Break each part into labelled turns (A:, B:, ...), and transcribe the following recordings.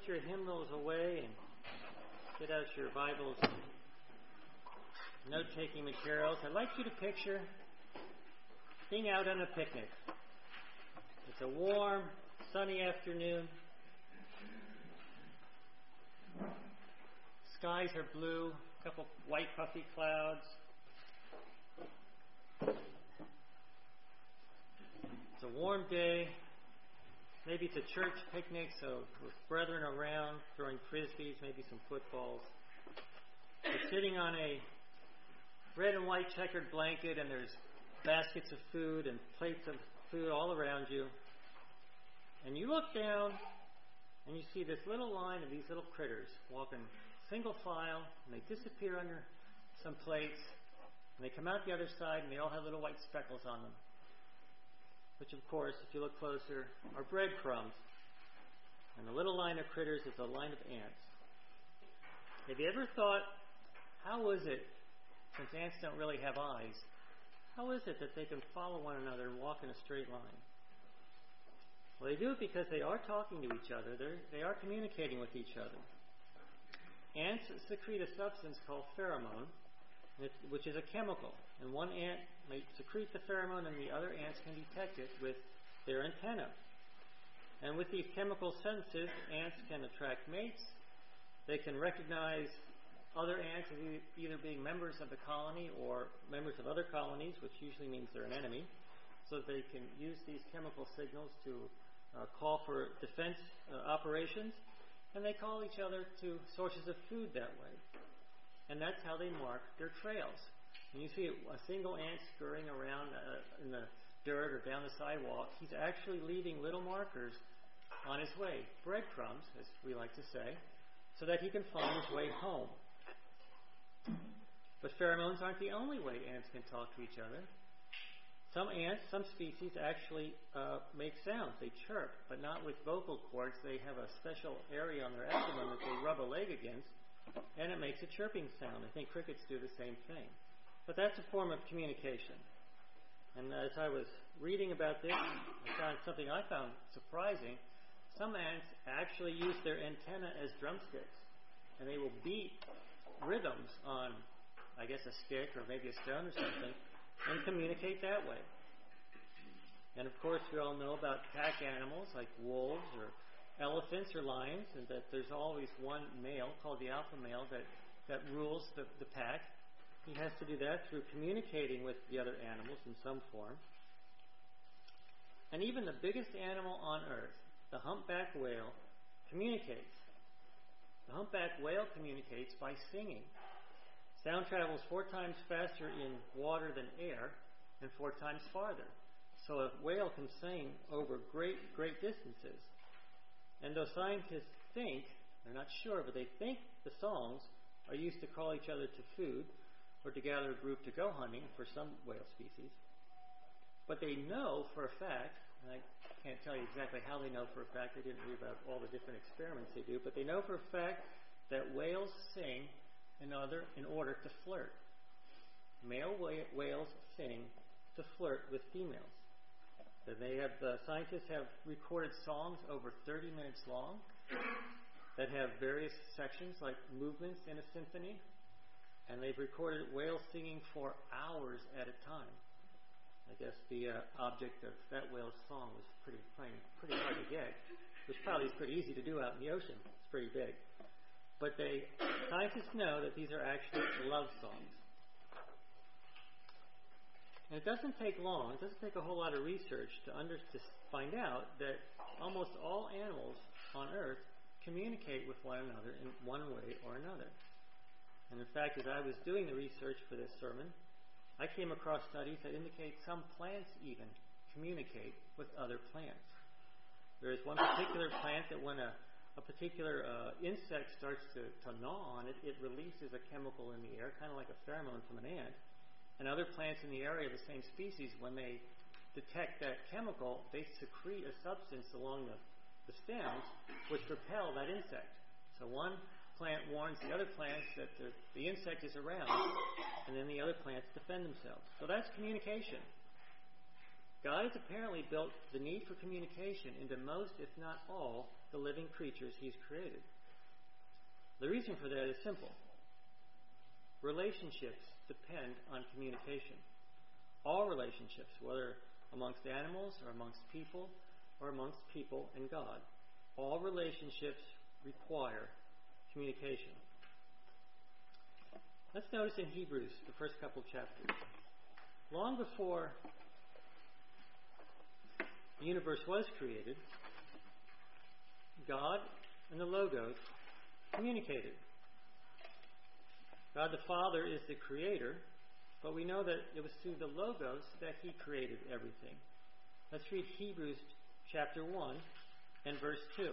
A: your hymnals away and get out your Bibles, note-taking materials, I'd like you to picture being out on a picnic. It's a warm, sunny afternoon. Skies are blue, a couple white puffy clouds. It's a warm day. Maybe it's a church picnic, so with brethren around, throwing frisbees, maybe some footballs. You're sitting on a red and white checkered blanket, and there's baskets of food and plates of food all around you. And you look down, and you see this little line of these little critters walking single file, and they disappear under some plates, and they come out the other side, and they all have little white speckles on them. Which, of course, if you look closer, are breadcrumbs. And the little line of critters is a line of ants. Have you ever thought, how is it, since ants don't really have eyes, how is it that they can follow one another and walk in a straight line? Well, they do it because they are talking to each other. They are communicating with each other. Ants secrete a substance called pheromone, which is a chemical. And one ant may secrete the pheromone, and the other ants can detect it with their antenna. And with these chemical senses, ants can attract mates. They can recognize other ants as either being members of the colony or members of other colonies, which usually means they're an enemy. So they can use these chemical signals to call for defense operations. And they call each other to sources of food that way. And that's how they mark their trails. When you see a single ant scurrying around in the dirt or down the sidewalk, he's actually leaving little markers on his way, breadcrumbs, as we like to say, so that he can find his way home. But pheromones aren't the only way ants can talk to each other. Some ants, some species, actually make sounds. They chirp, but not with vocal cords. They have a special area on their abdomen that they rub a leg against, and it makes a chirping sound. I think crickets do the same thing. But that's a form of communication. And as I was reading about this, I found something I found surprising. Some ants actually use their antenna as drumsticks, and they will beat rhythms on, I guess, a stick or maybe a stone or something, and communicate that way. And of course, we all know about pack animals like wolves or elephants or lions, and that there's always one male called the alpha male that rules the pack. He has to do that through communicating with the other animals in some form. And even the biggest animal on earth, the humpback whale, communicates. The humpback whale communicates by singing. Sound travels 4 times faster in water than air and 4 times farther. So a whale can sing over great, great distances. And though scientists think, they're not sure, but they think the songs are used to call each other to food or to gather a group to go hunting for some whale species. But they know for a fact, and I can't tell you exactly how they know for a fact, I didn't read about all the different experiments they do, but they know for a fact that whales sing in order to flirt. Male whales sing to flirt with females. Scientists have recorded songs over 30 minutes long that have various sections like movements in a symphony, and they've recorded whales singing for hours at a time. I guess the object of that whale's song was pretty hard to get, which probably is pretty easy to do out in the ocean. It's pretty big. But scientists know that these are actually love songs. And it doesn't take long, it doesn't take a whole lot of research to find out that almost all animals on Earth communicate with one another in one way or another. And in fact, as I was doing the research for this sermon, I came across studies that indicate some plants even communicate with other plants. There is one particular plant that when a particular insect starts to gnaw on it, it releases a chemical in the air, kind of like a pheromone from an ant. And other plants in the area of the same species, when they detect that chemical, they secrete a substance along the stems which repel that insect. So one plant warns the other plants that the insect is around, and then the other plants defend themselves. So that's communication. God has apparently built the need for communication into most, if not all, the living creatures He's created. The reason for that is simple. Relationships depend on communication. All relationships, whether amongst animals or amongst people or amongst people and God, all relationships require communication. Let's notice in Hebrews, the first couple chapters. Long before the universe was created, God and the Logos communicated. God the Father is the creator, but we know that it was through the Logos that He created everything. Let's read Hebrews chapter 1 and verse 2.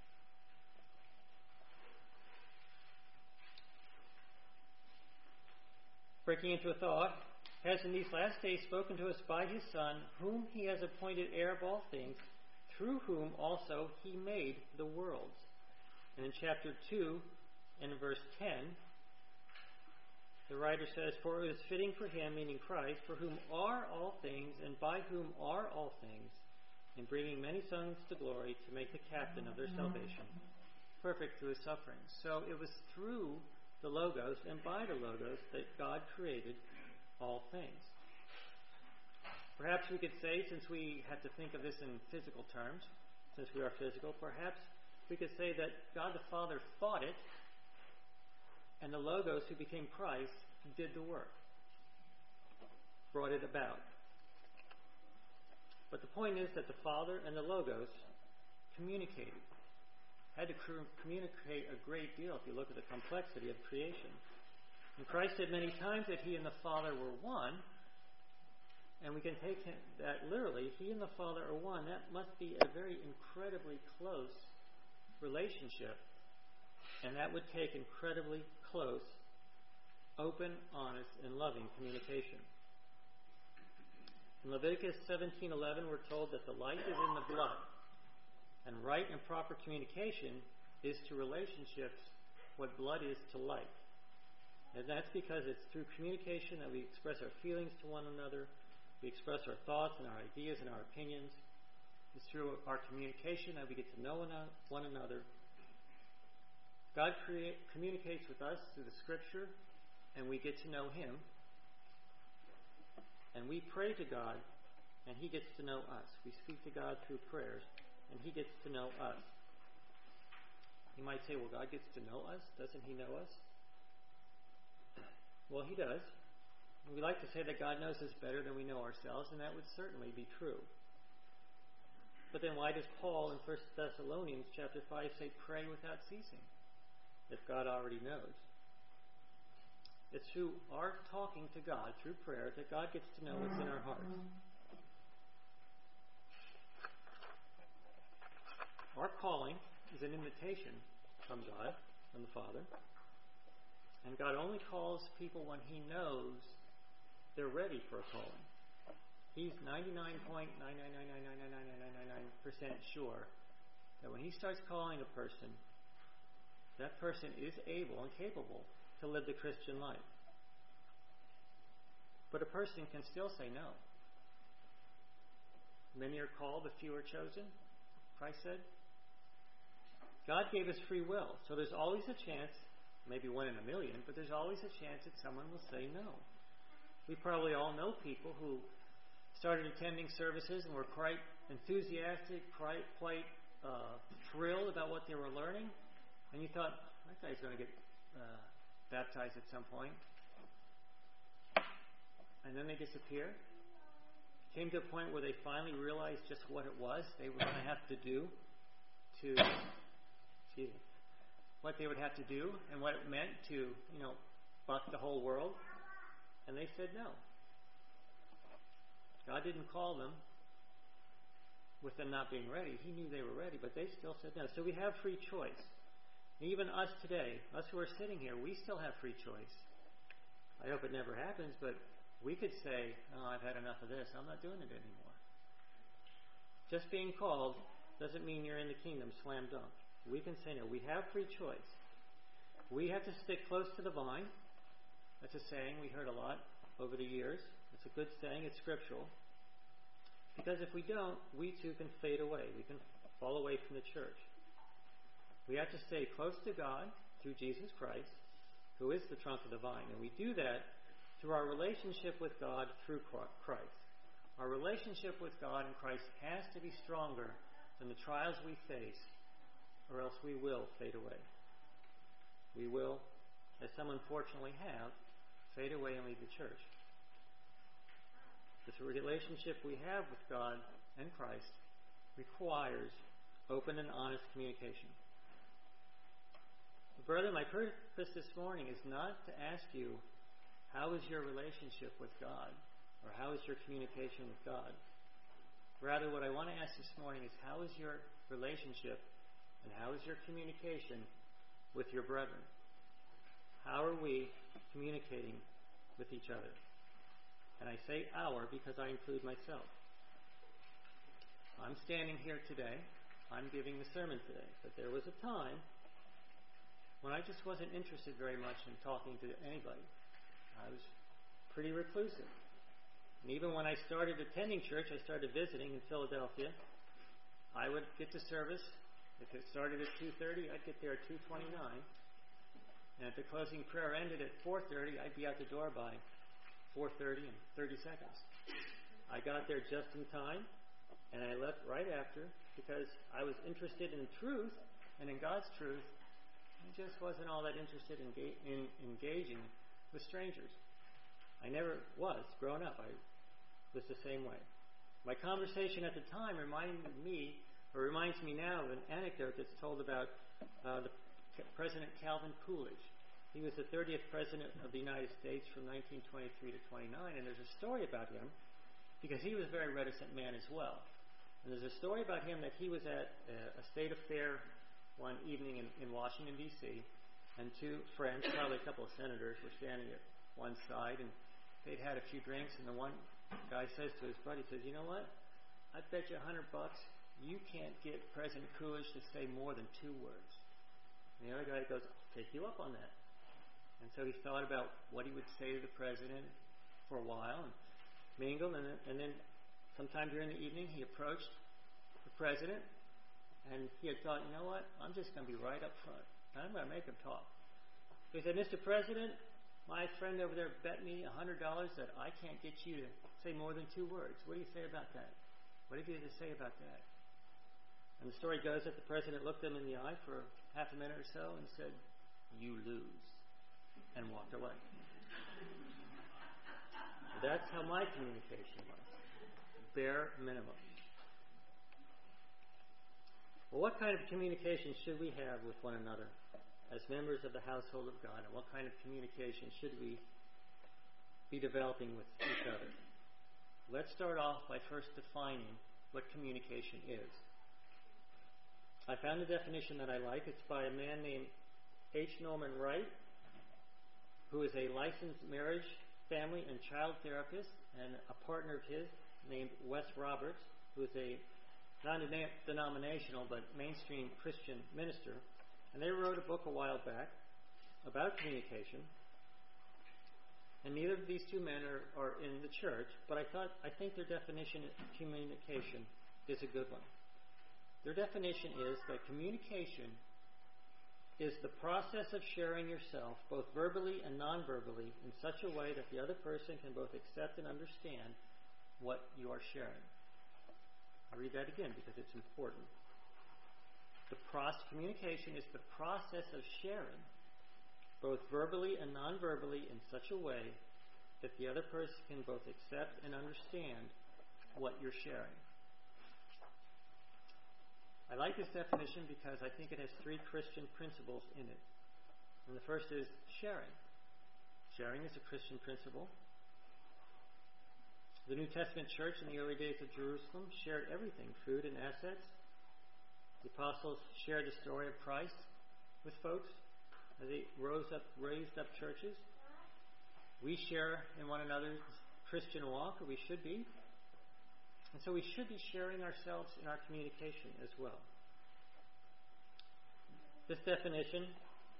A: Breaking into a thought, has in these last days spoken to us by His Son, whom He has appointed heir of all things, through whom also He made the worlds. And in chapter 2 and verse 10, the writer says, for it is fitting for Him, meaning Christ, for whom are all things, and by whom are all things, in bringing many sons to glory, to make the captain of their salvation perfect through His suffering. So it was through the Logos and by the Logos that God created all things. Perhaps we could say, since we have to think of this in physical terms, since we are physical, perhaps we could say that God the Father thought it, and the Logos, who became Christ, did the work, brought it about. But the point is that the Father and the Logos communicated. Had to communicate a great deal if you look at the complexity of creation. And Christ said many times that He and the Father were one, and we can take that literally. He and the Father are one. That must be a very incredibly close relationship, and that would take incredibly close, open, honest, and loving communication. In Leviticus 17:11, we're told that the life is in the blood, and right and proper communication is to relationships what blood is to life. And that's because it's through communication that we express our feelings to one another, we express our thoughts and our ideas and our opinions. It's through our communication that we get to know one another. God communicates with us through the Scripture, and we get to know Him. And we pray to God, and He gets to know us. We speak to God through prayers, and He gets to know us. You might say, well, God gets to know us. Doesn't He know us? Well, He does. We like to say that God knows us better than we know ourselves, and that would certainly be true. But then why does Paul in 1 Thessalonians chapter 5 say, pray without ceasing, if God already knows? It's through our talking to God through prayer that God gets to know what's in our hearts. Our calling is an invitation from God, from the Father. And God only calls people when He knows they're ready for a calling. He's 99.999999999% sure that when He starts calling a person, that person is able and capable to live the Christian life. But a person can still say no. Many are called, a few are chosen, Christ said. God gave us free will, so there's always a chance, maybe 1 in a million, but there's always a chance that someone will say no. We probably all know people who started attending services and were quite enthusiastic, quite thrilled about what they were learning, and you thought, that guy's going to get baptized at some point. And then they disappear. Came to a point where they finally realized just what it was they were going to have to do what they would have to do and what it meant to, buck the whole world. And they said no. God didn't call them with them not being ready. He knew they were ready, but they still said no. So we have free choice. Even us today, us who are sitting here, we still have free choice. I hope it never happens, but we could say, I've had enough of this. I'm not doing it anymore. Just being called doesn't mean you're in the kingdom, slam dunk. We can say no. We have free choice. We have to stick close to the vine. That's a saying we heard a lot over the years. It's a good saying. It's scriptural. Because if we don't, we too can fade away. We can fall away from the church. We have to stay close to God through Jesus Christ, who is the trunk of the vine. And we do that through our relationship with God through Christ. Our relationship with God in Christ has to be stronger than the trials we face, or else we will fade away. We will, as some unfortunately have, fade away and leave the church. This relationship we have with God and Christ requires open and honest communication. Brother, my purpose this morning is not to ask you, how is your relationship with God? Or how is your communication with God? Rather, what I want to ask this morning is, how is your relationship and how is your communication with your brethren? How are we communicating with each other? And I say our because I include myself. I'm standing here today. I'm giving the sermon today. But there was a time when I just wasn't interested very much in talking to anybody. I was pretty reclusive. And even when I started attending church, I started visiting in Philadelphia. I would get to service. If it started at 2:30, I'd get there at 2:29. And if the closing prayer ended at 4:30, I'd be out the door by 4:30 and 30 seconds. I got there just in time, and I left right after because I was interested in truth and in God's truth. I just wasn't all that interested in engaging with strangers. I never was. Growing up, I was the same way. My conversation at the time reminds me now of an anecdote that's told about the President Calvin Coolidge. He was the 30th President of the United States from 1923 to 29, and there's a story about him because he was a very reticent man as well. And there's a story about him that he was at a state affair one evening in Washington, D.C., and two friends, probably a couple of senators, were standing at one side, and they'd had a few drinks, and the one guy says to his buddy, says, "You know what? I bet you $100 you can't get President Coolidge to say more than 2 words." And the other guy goes, "I'll take you up on that." And so he thought about what he would say to the president for a while and mingled, and then sometime during the evening he approached the president, and he had thought, you know what, I'm just going to be right up front. I'm going to make him talk. So he said, "Mr. President, my friend over there bet me $100 that I can't get you to say more than 2 words. What do you say about that? What have you to say about that?" And the story goes that the president looked him in the eye for half a minute or so and said, "You lose," and walked away. That's how my communication was. Bare minimum. Well, what kind of communication should we have with one another as members of the household of God? And what kind of communication should we be developing with each other? Let's start off by first defining what communication is. I found a definition that I like. It's by a man named H. Norman Wright, who is a licensed marriage, family, and child therapist, and a partner of his named Wes Roberts, who is a non-denominational but mainstream Christian minister. And they wrote a book a while back about communication. And neither of these two men are in the church, but I think their definition of communication is a good one. Their definition is that communication is the process of sharing yourself, both verbally and non-verbally, in such a way that the other person can both accept and understand what you are sharing. I'll read that again because it's important. Communication is the process of sharing, both verbally and non-verbally, in such a way that the other person can both accept and understand what you're sharing. I like this definition because I think it has 3 Christian principles in it. And the first is sharing. Sharing is a Christian principle. The New Testament church in the early days of Jerusalem shared everything, food and assets. The apostles shared the story of Christ with folks as they raised up churches. We share in one another's Christian walk, or we should be. And so we should be sharing ourselves in our communication as well. This definition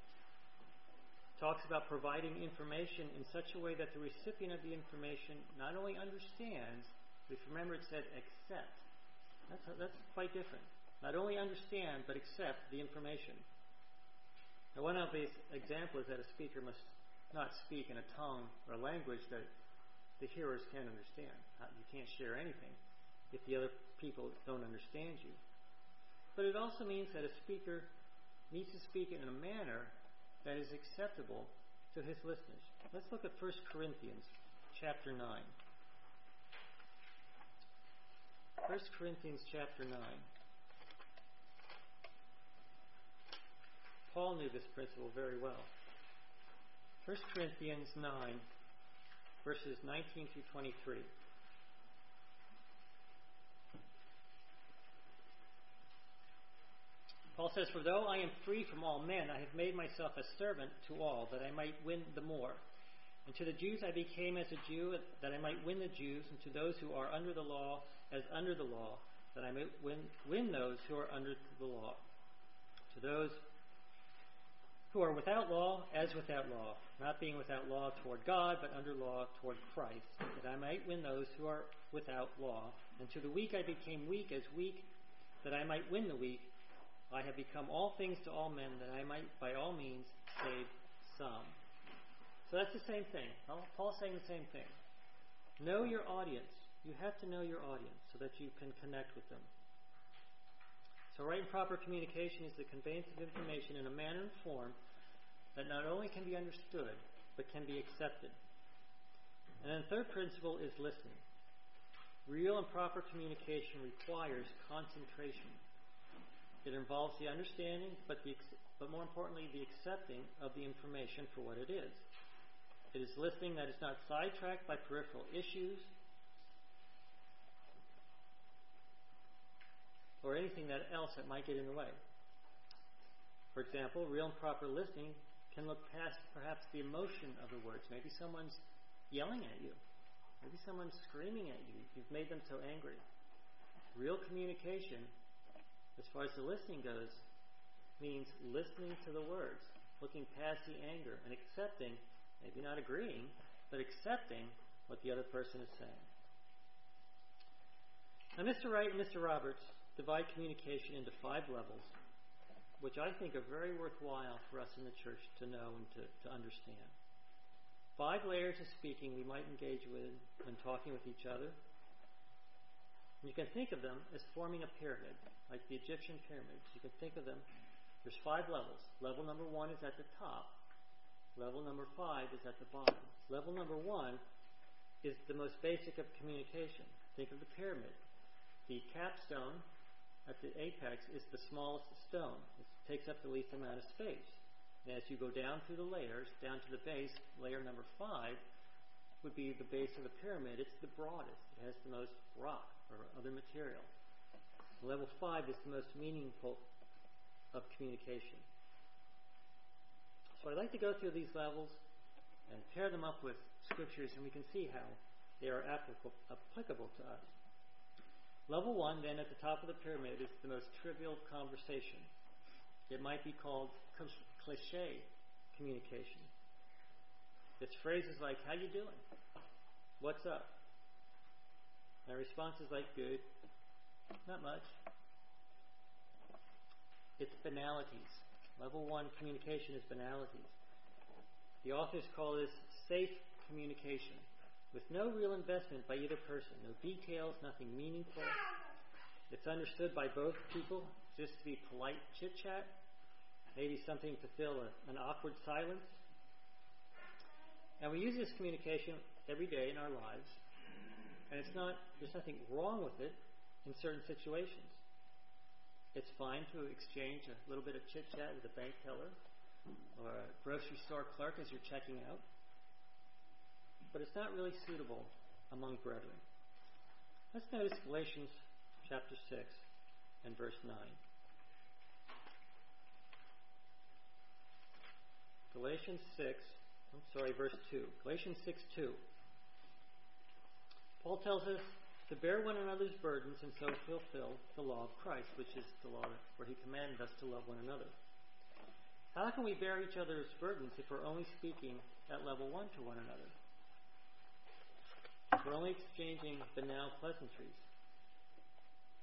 A: talks about providing information in such a way that the recipient of the information not only understands, but remember it said accept. That's quite different. Not only understand, but accept the information. Now, one obvious example is that a speaker must not speak in a tongue or a language that the hearers can't understand. You can't share anything if the other people don't understand you. But it also means that a speaker needs to speak in a manner that is acceptable to his listeners. Let's look at 1 Corinthians chapter 9. 1 Corinthians chapter 9. Paul knew this principle very well. 1 Corinthians 9, verses 19 through 23. Paul says, "For though I am free from all men, I have made myself a servant to all, that I might win the more. And to the Jews I became as a Jew, that I might win the Jews, and to those who are under the law, as under the law, that I might win those who are under the law. To those who are without law, as without law, not being without law toward God, but under law toward Christ, that I might win those who are without law. And to the weak I became weak, as weak, that I might win the weak. I have become all things to all men, that I might by all means save some." So that's the same thing. Paul's saying the same thing. Know your audience. You have to know your audience so that you can connect with them. So right and proper communication is the conveyance of information in a manner and form that not only can be understood, but can be accepted. And then the third principle is listening. Real and proper communication requires concentration. It involves the understanding, but more importantly, the accepting of the information for what it is. It is listening that is not sidetracked by peripheral issues or anything else that might get in the way. For example, real and proper listening can look past perhaps the emotion of the words. Maybe someone's yelling at you. Maybe someone's screaming at you. You've made them so angry. Real communication, as far as the listening goes, means listening to the words, looking past the anger and accepting, maybe not agreeing, but accepting what the other person is saying. Now, Mr. Wright and Mr. Roberts divide communication into 5 levels, which I think are very worthwhile for us in the church to know and to understand. 5 layers of speaking we might engage with when talking with each other. You can think of them as forming a pyramid, like the Egyptian pyramids. You can think of them, there's 5 levels. Level number 1 is at the top. Level number 5 is at the bottom. Level number 1 is the most basic of communication. Think of the pyramid. The capstone at the apex is the smallest stone. It takes up the least amount of space. And as you go down through the layers, down to the base, layer number 5 would be the base of the pyramid. It's the broadest. It has the most rock or other material. Level 5 is the most meaningful of communication. So I'd like to go through these levels and pair them up with scriptures, and we can see how they are applicable to us. Level 1, then, at the top of the pyramid is the most trivial conversation. It might be called cliché communication. It's phrases like, "How you doing? What's up?" And responses like, "Good, not much." It's banalities. Level 1 communication is banalities. The authors call this safe communication, with no real investment by either person, no details, nothing meaningful. It's understood by both people just to be polite chit-chat, maybe something to fill an awkward silence. And we use this communication every day in our lives, and there's nothing wrong with it in certain situations. It's fine to exchange a little bit of chit-chat with a bank teller or a grocery store clerk as you're checking out. But it's not really suitable among brethren. Let's notice Galatians chapter 6 and verse 9. Verse 2. Galatians 6:2. Paul tells us to bear one another's burdens and so fulfill the law of Christ, which is the law where he commanded us to love one another. How can we bear each other's burdens if we're only speaking at level 1 to one another? We're only exchanging banal pleasantries.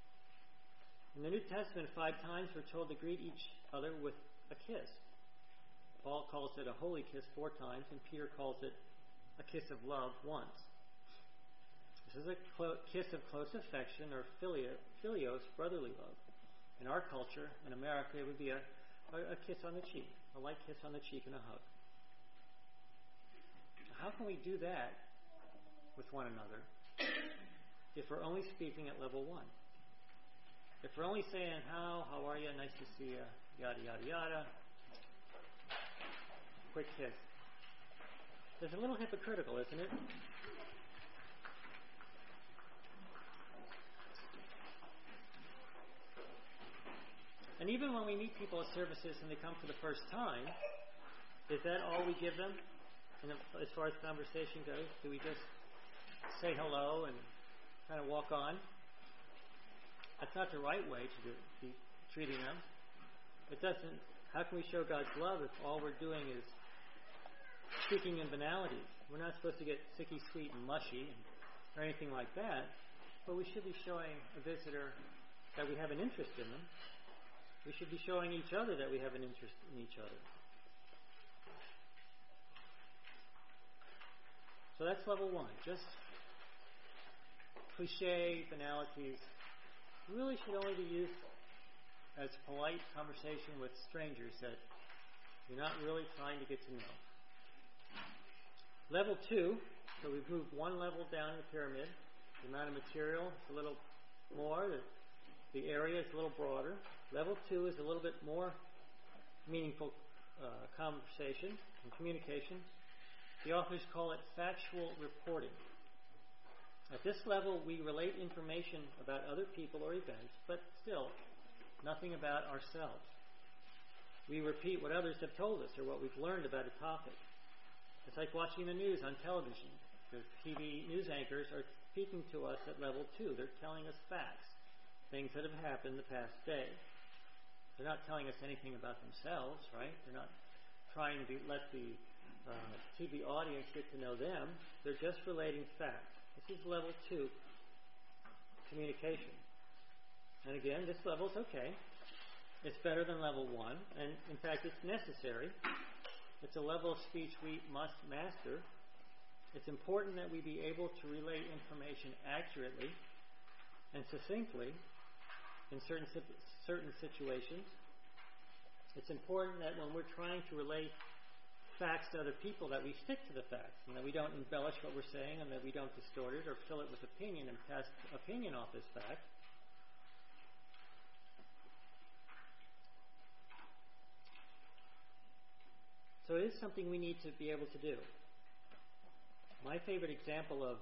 A: In the New Testament, 5 times we're told to greet each other with a kiss. Paul calls it a holy kiss 4 times, and Peter calls it a kiss of love once. This is a kiss of close affection, or philios, brotherly love. In our culture, in America, it would be a kiss on the cheek, a light kiss on the cheek and a hug. How can we do that with one another if we're only speaking at level 1? If we're only saying, how are you, nice to see you, yada, yada, yada, quick kiss. It's a little hypocritical, isn't it? And even when we meet people at services and they come for the first time, is that all we give them? And as far as conversation goes, do we just say hello and kind of walk on? That's not the right way to be treating them. It doesn't. How can we show God's love if all we're doing is speaking in banalities? We're not supposed to get sicky, sweet, and mushy or anything like that, but we should be showing a visitor that we have an interest in them. We should be showing each other that we have an interest in each other. So that's level 1. Just cliche banalities really should only be used as polite conversation with strangers that you're not really trying to get to know. Level 2, so we've moved one level down in the pyramid. The amount of material is a little more. The area is a little broader. Level 2 is a little bit more meaningful conversation and communication. The authors call it factual reporting. At this level, we relate information about other people or events, but still nothing about ourselves. We repeat what others have told us or what we've learned about a topic. It's like watching the news on television. The TV news anchors are speaking to us at level 2. They're telling us facts, things that have happened the past day. They're not telling us anything about themselves, right? They're not trying to let the TV audience get to know them. They're just relating facts. This is level 2 communication. And again, this level is okay. It's better than level 1. And in fact, it's necessary. It's a level of speech we must master. It's important that we be able to relay information accurately and succinctly in certain situations. It's important that when we're trying to relay facts to other people, that we stick to the facts and that we don't embellish what we're saying and that we don't distort it or fill it with opinion and pass opinion off as fact. So it is something we need to be able to do. My favorite example of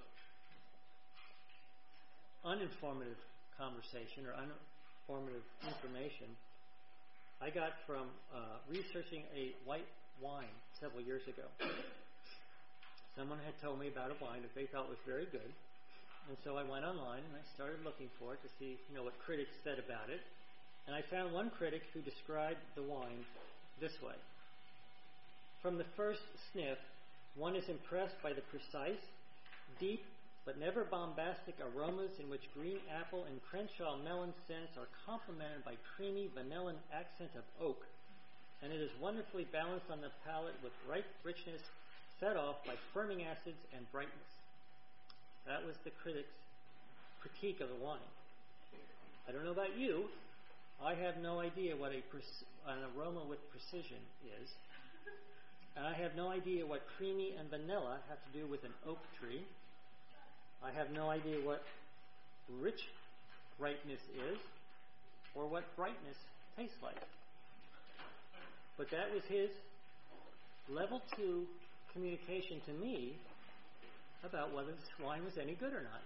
A: uninformative conversation or uninformative information I got from researching a white wine several years ago. Someone had told me about a wine that they thought was very good, and so I went online and I started looking for it to see, what critics said about it. And I found one critic who described the wine this way: from the first sniff, one is impressed by the precise, deep, but never bombastic aromas in which green apple and Crenshaw melon scents are complemented by creamy vanillan accent of oak, and it is wonderfully balanced on the palate with ripe richness set off by firming acids and brightness. That was the critic's critique of the wine. I don't know about you. I have no idea what an aroma with precision is. And I have no idea what creamy and vanilla have to do with an oak tree. I have no idea what rich ripeness is or what brightness tastes like. But that was his level 2 communication to me about whether this wine was any good or not.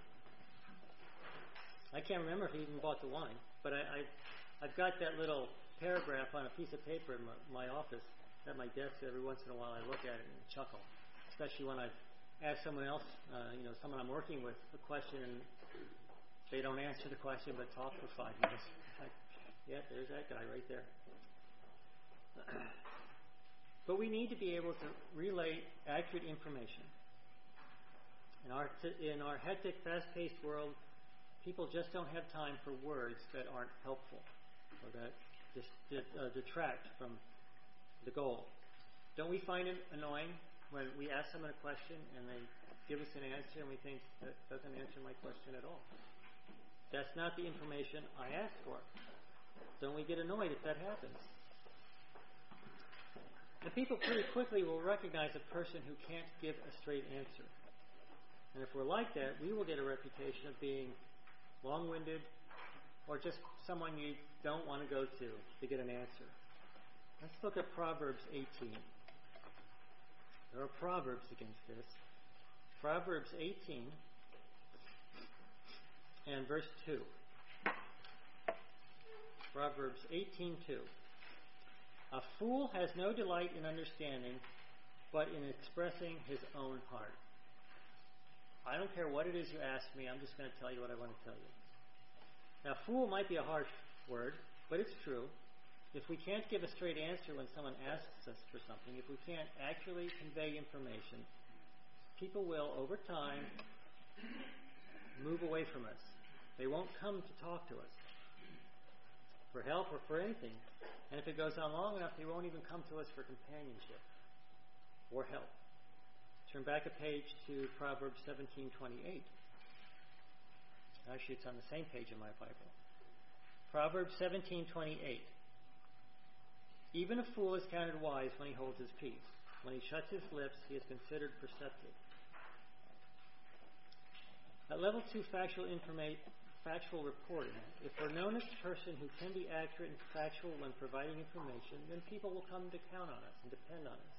A: I can't remember if he even bought the wine, but I've got that little paragraph on a piece of paper in my office at my desk. Every once in a while I look at it and chuckle, especially when I've asked someone else, someone I'm working with, a question and they don't answer the question but talk for 5 minutes. Like, yeah, there's that guy right there. But we need to be able to relay accurate information. In our hectic, fast-paced world, people just don't have time for words that aren't helpful or that just detract from the goal. Don't we find it annoying when we ask someone a question and they give us an answer and we think that doesn't answer my question at all? That's not the information I asked for. Don't we get annoyed if that happens? And people pretty quickly will recognize a person who can't give a straight answer. And if we're like that, we will get a reputation of being long-winded or just someone you don't want to go to get an answer. Let's look at Proverbs 18. There are proverbs against this. Proverbs 18 and verse 2. Proverbs 18:2. A fool has no delight in understanding, but in expressing his own heart. I don't care what it is you ask me, I'm just going to tell you what I want to tell you. Now, fool might be a harsh word, but it's true. If we can't give a straight answer when someone asks us for something, if we can't actually convey information, people will, over time, move away from us. They won't come to talk to us for help or for anything. And if it goes on long enough, they won't even come to us for companionship or help. Turn back a page to Proverbs 17:28. Actually, it's on the same page in my Bible. Proverbs 17:28. Even a fool is counted wise when he holds his peace. When he shuts his lips, he is considered perceptive. At level 2 factual reporting, if we're known as a person who can be accurate and factual when providing information, then people will come to count on us and depend on us.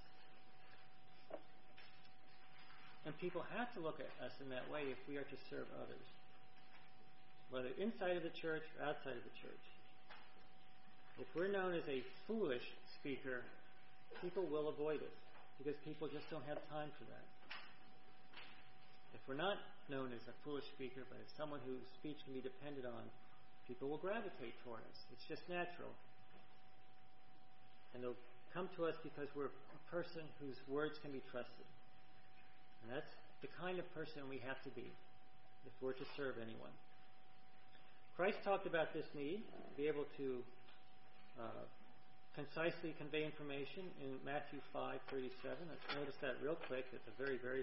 A: And people have to look at us in that way if we are to serve others, whether inside of the church or outside of the church. If we're known as a foolish speaker, people will avoid us because people just don't have time for that. If we're not known as a foolish speaker, but as someone whose speech can be depended on, people will gravitate toward us. It's just natural. And they'll come to us because we're a person whose words can be trusted. And that's the kind of person we have to be if we're to serve anyone. Christ talked about this need to be able to concisely convey information in Matthew 5:37. Let's notice that real quick. It's a very, very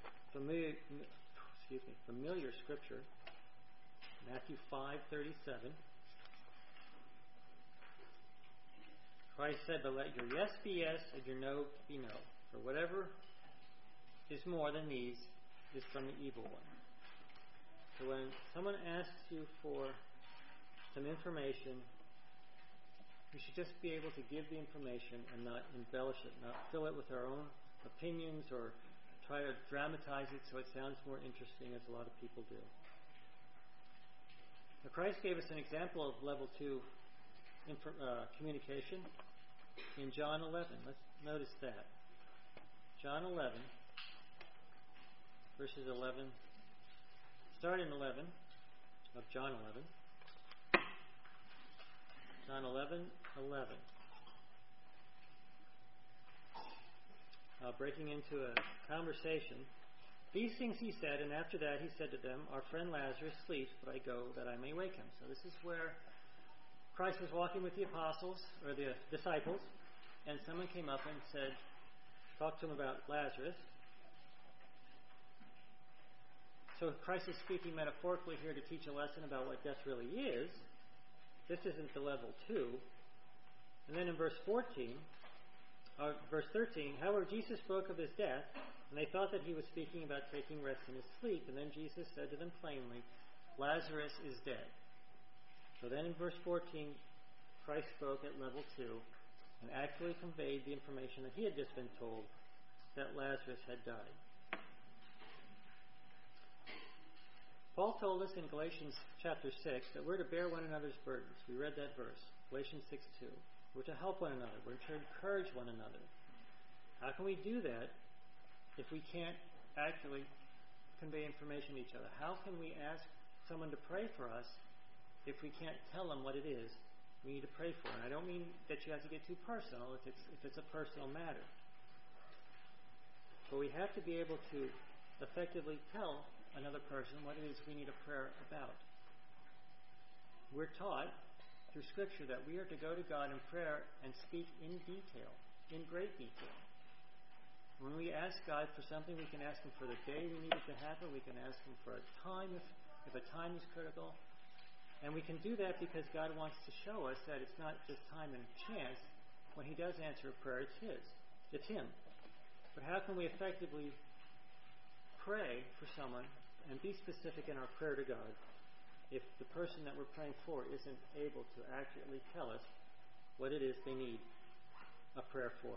A: familiar scripture. Matthew 5:37. Christ said, "But let your yes be yes and your no be no. For whatever is more than these is from the evil one." So when someone asks you for some information, we should just be able to give the information and not embellish it, not fill it with our own opinions or try to dramatize it so it sounds more interesting, as a lot of people do. Now, Christ gave us an example of level 2 communication in John 11. Let's notice that. John 11, verses 11. Start in 11 of John 11. John 11:11. Breaking into a conversation. These things he said, and after that he said to them, "Our friend Lazarus sleeps, but I go that I may wake him." So this is where Christ was walking with the apostles, or the disciples, and someone came up and said, talked to him about Lazarus. So Christ is speaking metaphorically here to teach a lesson about what death really is. This isn't the level 2. And then in verse 13, however, Jesus spoke of his death, and they thought that he was speaking about taking rest in his sleep. And then Jesus said to them plainly, "Lazarus is dead." So then in verse 14, Christ spoke at level 2 and actually conveyed the information that he had just been told, that Lazarus had died. Paul told us in Galatians chapter 6 that we're to bear one another's burdens. We read that verse, Galatians 6:2. We're to help one another. We're to encourage one another. How can we do that if we can't actually convey information to each other? How can we ask someone to pray for us if we can't tell them what it is we need to pray for? And I don't mean that you have to get too personal if it's a personal matter. But we have to be able to effectively tell another person what it is we need a prayer about. We're taught through Scripture that we are to go to God in prayer and speak in detail, in great detail. When we ask God for something, we can ask Him for the day we need it to happen. We can ask Him for a time if a time is critical. And we can do that because God wants to show us that it's not just time and chance. When He does answer a prayer, it's His. It's Him. But how can we effectively pray for someone and be specific in our prayer to God if the person that we're praying for isn't able to accurately tell us what it is they need a prayer for?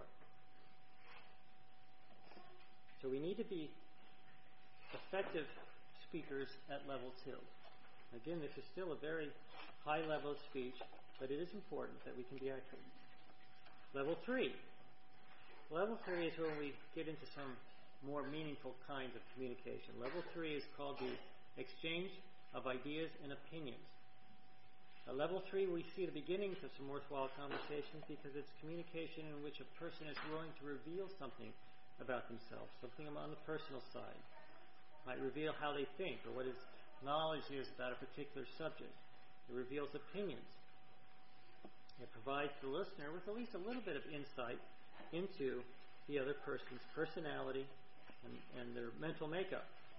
A: So we need to be effective speakers at level 2. Again, this is still a very high level of speech, but it is important that we can be accurate. Level 3. Level 3 is where we get into some more meaningful kinds of communication. Level 3 is called the exchange of ideas and opinions. At level 3, we see the beginnings of some worthwhile conversations because it's communication in which a person is willing to reveal something about themselves, something on the personal side. Might reveal how they think or what his knowledge is about a particular subject. It reveals opinions. It provides the listener with at least a little bit of insight into the other person's personality and their mental makeup.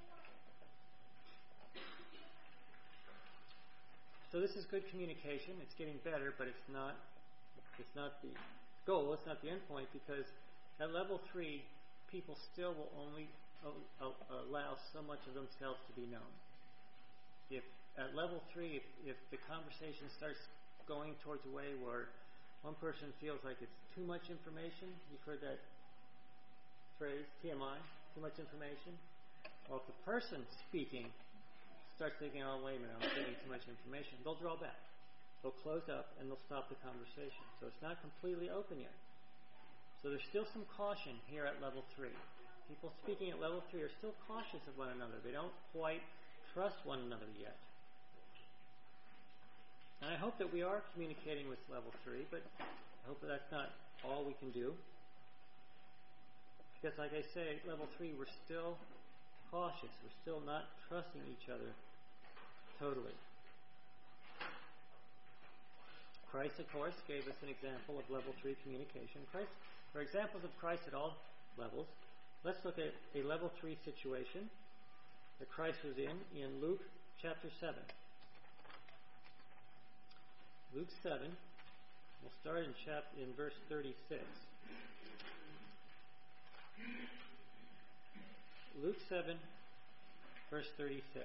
A: So this is good communication. It's getting better, but it's not the goal. It's not the end point, because at level 3, people still will only allow so much of themselves to be known. If at level 3, if the conversation starts going towards a way where one person feels like it's too much information, you've heard that phrase, TMI, too much information. Well, if the person speaking starts thinking, oh, wait a minute, I'm getting too much information, they'll draw back. They'll close up and they'll stop the conversation. So it's not completely open yet. So there's still some caution here at level 3. People speaking at level 3 are still cautious of one another. They don't quite trust one another yet. And I hope that we are communicating with level 3, but I hope that that's not all we can do. Because like I say, at level 3, we're still cautious. We're still not trusting each other totally. Christ, of course, gave us an example of level 3 communication. There are examples of Christ at all levels. Let's look at a level 3 situation that Christ was in Luke chapter 7. Luke 7, we'll start in verse 36. Luke 7, verse 36.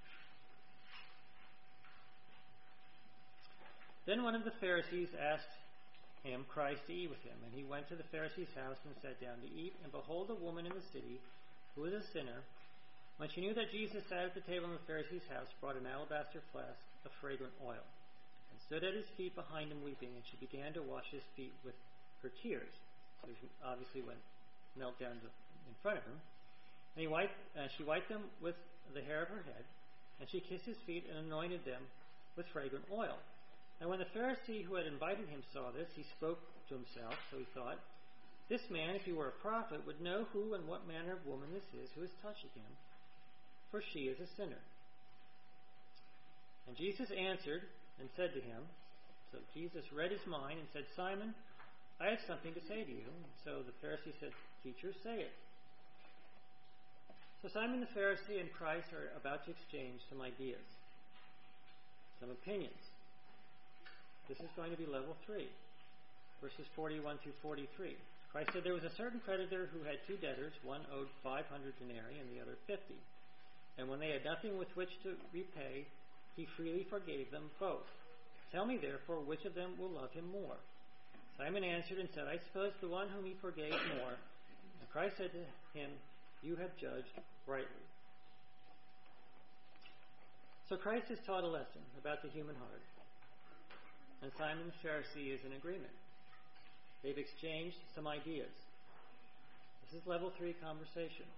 A: Then one of the Pharisees asked him, Christ, to eat with him. And he went to the Pharisee's house and sat down to eat. And behold, a woman in the city, who was a sinner, when she knew that Jesus sat at the table in the Pharisee's house, brought an alabaster flask of fragrant oil, and stood at his feet behind him weeping. And she began to wash his feet with her tears. So he obviously knelt down in front of him. And she wiped them with the hair of her head, and she kissed his feet and anointed them with fragrant oil. And when the Pharisee who had invited him saw this, he spoke to himself, so he thought, this man, if he were a prophet, would know who and what manner of woman this is who is touching him, for she is a sinner. And Jesus answered and said to him, so Jesus read his mind and said, Simon, I have something to say to you. And so the Pharisee said, Teacher, say it. So Simon the Pharisee and Christ are about to exchange some ideas, some opinions. This is going to be level 3, verses 41 through 43. Christ said there was a certain creditor who had 2 debtors. One owed 500 denarii and the other 50. And when they had nothing with which to repay, he freely forgave them both. Tell me, therefore, which of them will love him more? Simon answered and said, I suppose the one whom he forgave more. And Christ said to him, you have judged rightly. So Christ has taught a lesson about the human heart. And Simon the Pharisee is in agreement. They've exchanged some ideas. This is level 3 conversation.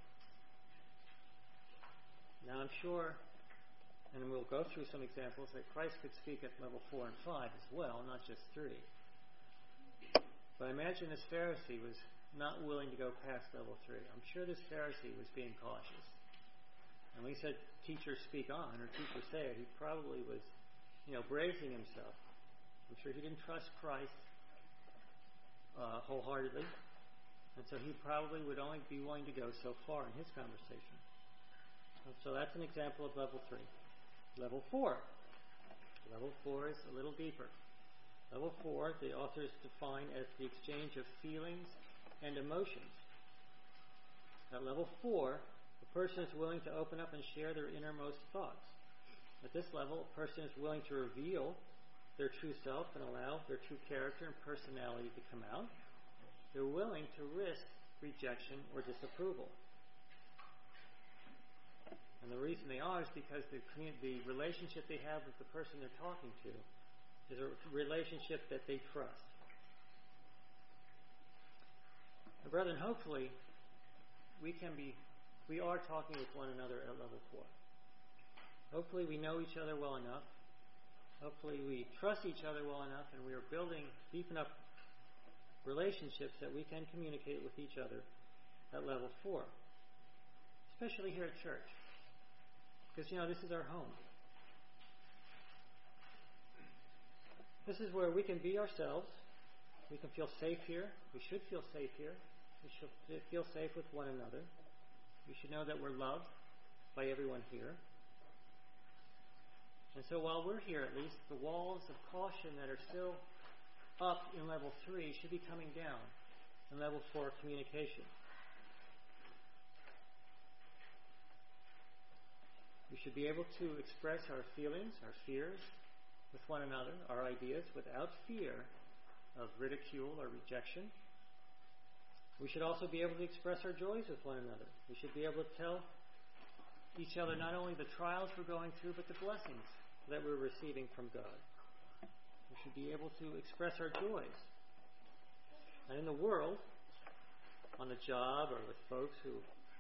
A: Now I'm sure, and we'll go through some examples, that Christ could speak at level 4 and 5 as well, not just 3. But I imagine this Pharisee was not willing to go past level 3. I'm sure this Pharisee was being cautious. And when he said, teacher, speak on, or teacher, say it, he probably was, bracing himself. I'm sure he didn't trust Christ wholeheartedly. And so he probably would only be willing to go so far in his conversation. And so that's an example of level 3. Level 4. Level 4 is a little deeper. Level 4, the authors define as the exchange of feelings and emotions. At level 4, the person is willing to open up and share their innermost thoughts. At this level, a person is willing to reveal their true self and allow their true character and personality to come out. They're willing to risk rejection or disapproval. And the reason they are is because the relationship they have with the person they're talking to is a relationship that they trust. Now, brethren, hopefully we are talking with one another at level 4. Hopefully we know each other well enough. Hopefully we trust each other well enough, and we are building deep enough relationships that we can communicate with each other at level 4. Especially here at church. Because, this is our home. This is where we can be ourselves. We can feel safe here. We should feel safe here. We should feel safe with one another. We should know that we're loved by everyone here. And so while we're here, at least, the walls of caution that are still up in level 3 should be coming down in level 4 communication. We should be able to express our feelings, our fears with one another, our ideas, without fear of ridicule or rejection. We should also be able to express our joys with one another. We should be able to tell each other not only the trials we're going through, but the blessings that we're receiving from God. We should be able to express our joys. And in the world, on the job, or with folks who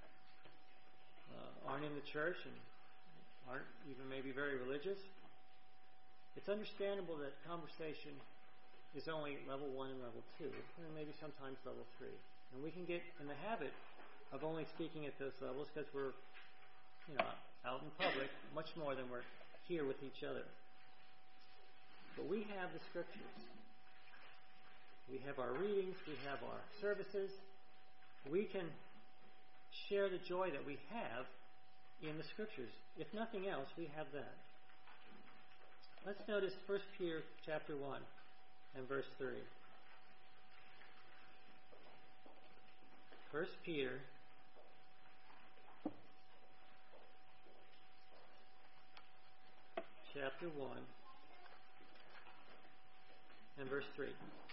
A: aren't in the church and aren't even maybe very religious, it's understandable that conversation is only level 1 and level 2, and maybe sometimes level 3. And we can get in the habit of only speaking at those levels because we're, out in public much more than we're here with each other. But we have the Scriptures. We have our readings. We have our services. We can share the joy that we have in the Scriptures. If nothing else, we have that. Let's notice 1 Peter chapter 1 and verse 3. 1 Peter chapter 1 and verse 3.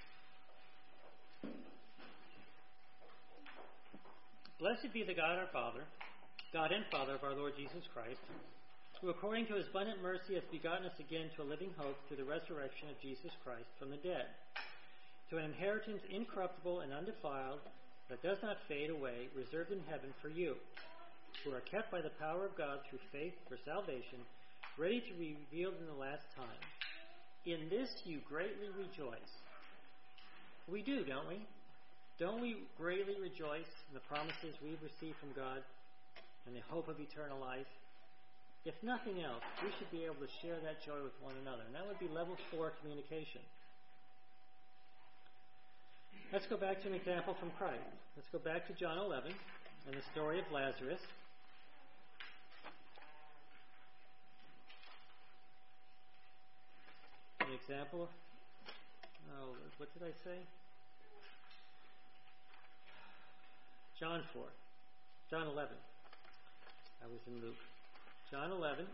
A: Blessed be the God our Father, God and Father of our Lord Jesus Christ, who according to his abundant mercy hath begotten us again to a living hope through the resurrection of Jesus Christ from the dead, to an inheritance incorruptible and undefiled, that does not fade away, reserved in heaven for you, who are kept by the power of God through faith for salvation, ready to be revealed in the last time. In this you greatly rejoice. We do, don't we? Don't we greatly rejoice in the promises we've received from God and the hope of eternal life? If nothing else, we should be able to share that joy with one another. And that would be level 4 communication. Let's go back to an example from Christ. Let's go back to John 11 and the story of Lazarus. An example. What did I say? John 11. I was in Luke. John 11.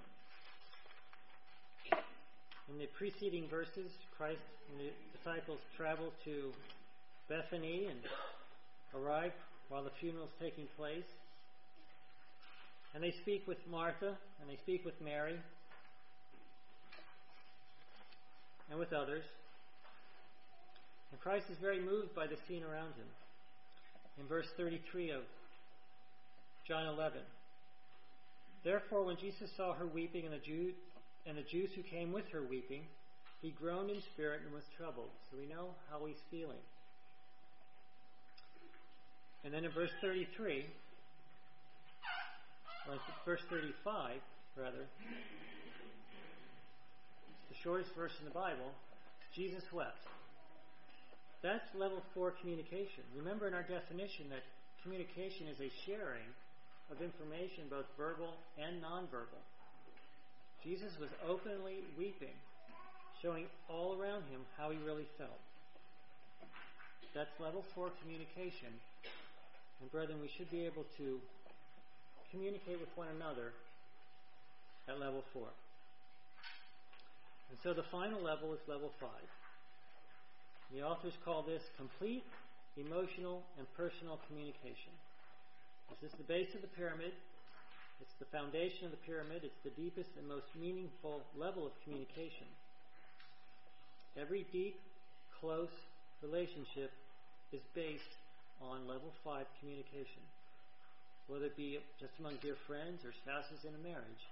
A: In the preceding verses, Christ and the disciples traveled to Bethany and arrive while the funeral is taking place. And they speak with Martha, and they speak with Mary, and with others. And Christ is very moved by the scene around him. In verse 33 of John 11, therefore when Jesus saw her weeping and the Jews who came with her weeping, he groaned in spirit and was troubled. So we know how he's feeling. And then in verse 33, or verse 35, rather, the shortest verse in the Bible, Jesus wept. that's level 4 communication. Remember in our definition that communication is a sharing of information, both verbal and nonverbal. Jesus was openly weeping, showing all around him how he really felt. That's level 4 communication. And brethren, we should be able to communicate with one another at level 4. And so the final level is level 5. The authors call this complete emotional and personal communication. This is the base of the pyramid. It's the foundation of the pyramid. It's the deepest and most meaningful level of communication. Every deep, close relationship is based on level 5 communication, whether it be just among dear friends or spouses in a marriage.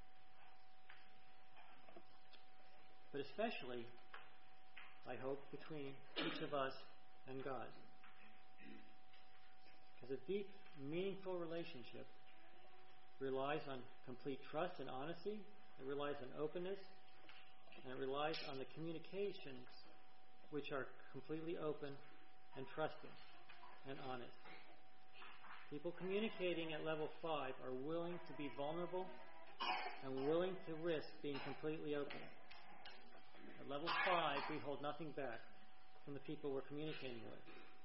A: But especially, I hope, between each of us and God. Because a deep, meaningful relationship relies on complete trust and honesty. It relies on openness. And it relies on the communications which are completely open and trusting and honest. People communicating at level 5 are willing to be vulnerable and willing to risk being completely open. At level 5, we hold nothing back from the people we're communicating with.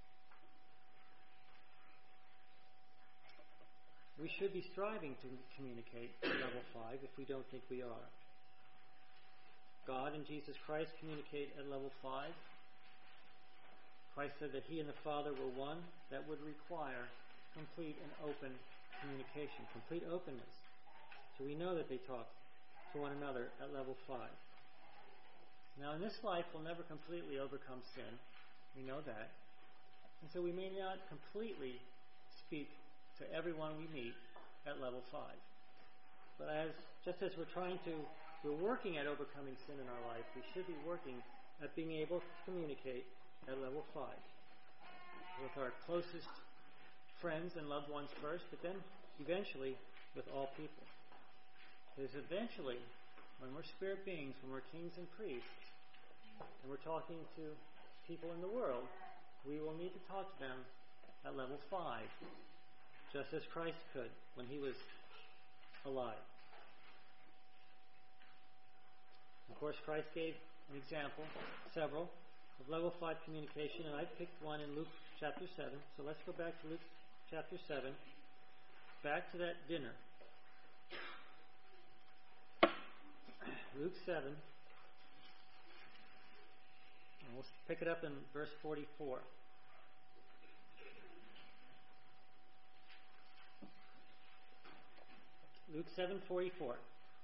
A: We should be striving to communicate at level 5 if we don't think we are. God and Jesus Christ communicate at level 5. Christ said that he and the Father were one. That would require complete and open communication, complete openness. So we know that they talk to one another at level 5. Now, in this life, we'll never completely overcome sin. We know that. And so we may not completely speak to everyone we meet at level 5. But just as we're working at overcoming sin in our life, we should be working at being able to communicate at level 5 with our closest friends and loved ones first, but then eventually with all people. Because eventually, when we're spirit beings, when we're kings and priests, and we're talking to people in the world, we will need to talk to them at level 5, just as Christ could when he was alive. Of course, Christ gave an example, several, of level 5 communication, and I picked one in Luke chapter 7. So let's go back to Luke chapter 7, back to that dinner. Luke 7, and we'll pick it up in verse 44. Luke 7:44.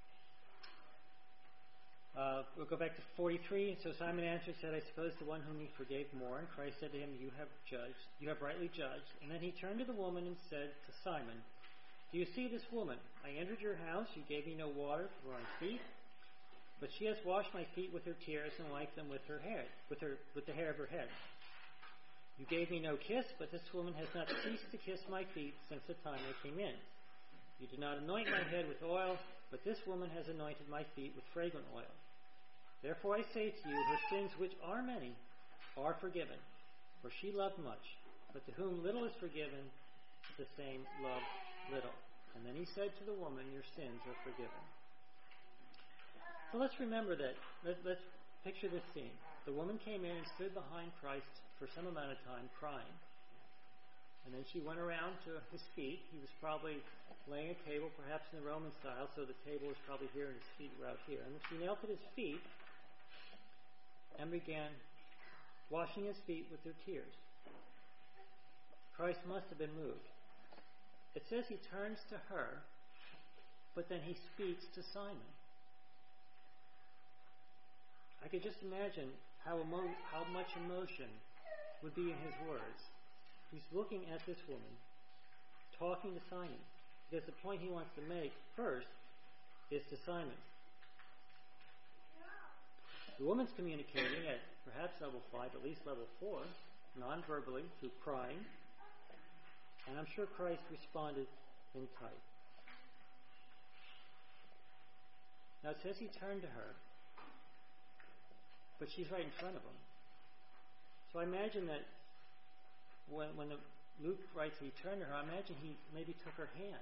A: We'll go back to 43. So Simon answered, said, I suppose the one whom he forgave more. And Christ said to him, you have rightly judged. And then he turned to the woman and said to Simon, do you see this woman? I entered your house. You gave me no water for my feet, but she has washed my feet with her tears and wiped them with her hair, with the hair of her head. You gave me no kiss, but this woman has not ceased to kiss my feet since the time I came in. You did not anoint my head with oil, but this woman has anointed my feet with fragrant oil. Therefore I say to you, her sins, which are many, are forgiven, for she loved much. But to whom little is forgiven, the same love little. And then he said to the woman, your sins are forgiven. So let's remember that. Let's picture this scene. The woman came in and stood behind Christ for some amount of time crying. And then she went around to his feet. He was probably laying a table, perhaps in the Roman style, so the table was probably here and his feet were out here. And then she knelt at his feet and began washing his feet with her tears. Christ must have been moved. It says he turns to her, but then he speaks to Simon. I could just imagine how much emotion would be in his words. He's looking at this woman, talking to Simon, because the point he wants to make first is to Simon. The woman's communicating at perhaps level 5, at least level 4, non-verbally, through crying, and I'm sure Christ responded in type. Now it says he turned to her, but she's right in front of him. So I imagine that when Luke writes he turned to her, I imagine he maybe took her hand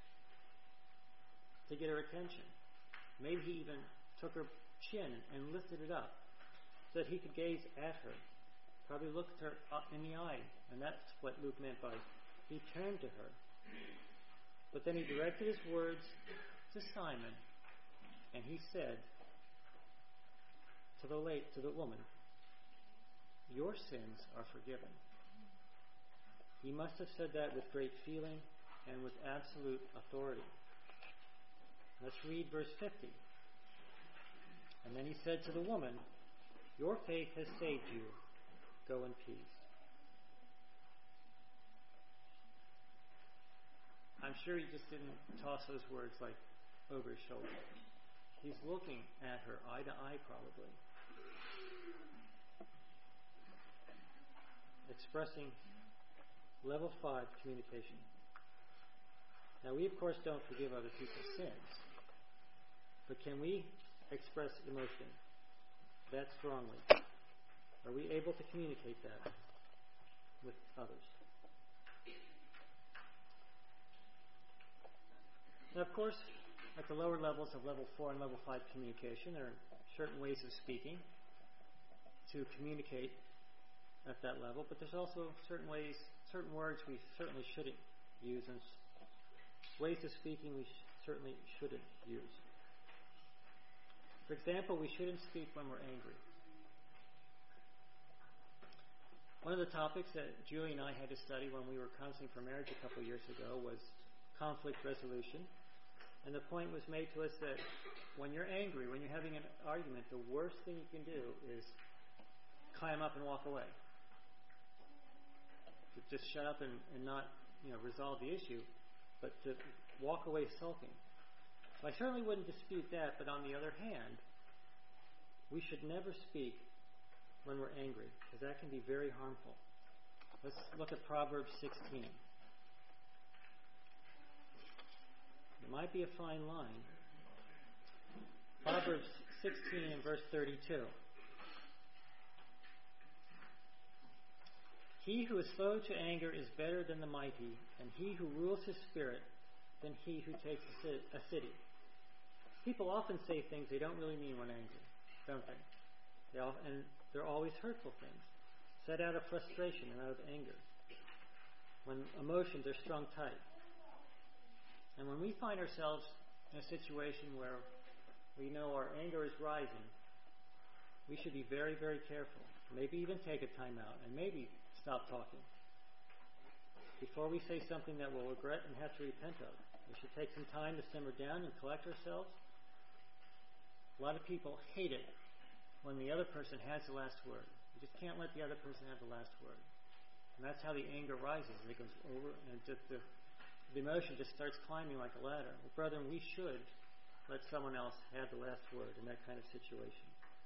A: to get her attention. Maybe he even took her chin and lifted it up so that he could gaze at her. Probably looked her up in the eye, and that's what Luke meant by he turned to her. But then he directed his words to Simon, and he said to the woman, "Your sins are forgiven." He must have said that with great feeling and with absolute authority. Let's read verse 50. And then he said to the woman, "Your faith has saved you. Go in peace." I'm sure he just didn't toss those words like over his shoulder. He's looking at her eye to eye probably, expressing level 5 communication. Now we of course don't forgive other people's sins, but can we express emotion that strongly? Are we able to communicate that with others? Now, of course, at the lower levels of level 4 and level 5 communication, there are certain ways of speaking to communicate at that level, but there's also certain words we certainly shouldn't use, and ways of speaking we certainly shouldn't use. For example, we shouldn't speak when we're angry. One of the topics that Julie and I had to study when we were counseling for marriage a couple of years ago was conflict resolution. And the point was made to us that when you're angry, when you're having an argument, the worst thing you can do is climb up and walk away. To just shut up and not resolve the issue, but to walk away sulking. So I certainly wouldn't dispute that, but on the other hand, we should never speak when we're angry, because that can be very harmful. Let's look at Proverbs 16. It might be a fine line. Proverbs 16 and verse 32. He who is slow to anger is better than the mighty, and he who rules his spirit than he who takes a city. People often say things they don't really mean when angry, don't they? And they're always hurtful things, said out of frustration and out of anger, when emotions are strung tight. And when we find ourselves in a situation where we know our anger is rising, we should be very, very careful. Maybe even take a time out and maybe stop talking before we say something that we'll regret and have to repent of. We should take some time to simmer down and collect ourselves. A lot of people hate it when the other person has the last word. You just can't let the other person have the last word. And that's how the anger rises. It goes over, and just the emotion just starts climbing like a ladder. Well, brethren, we should let someone else have the last word in that kind of situation.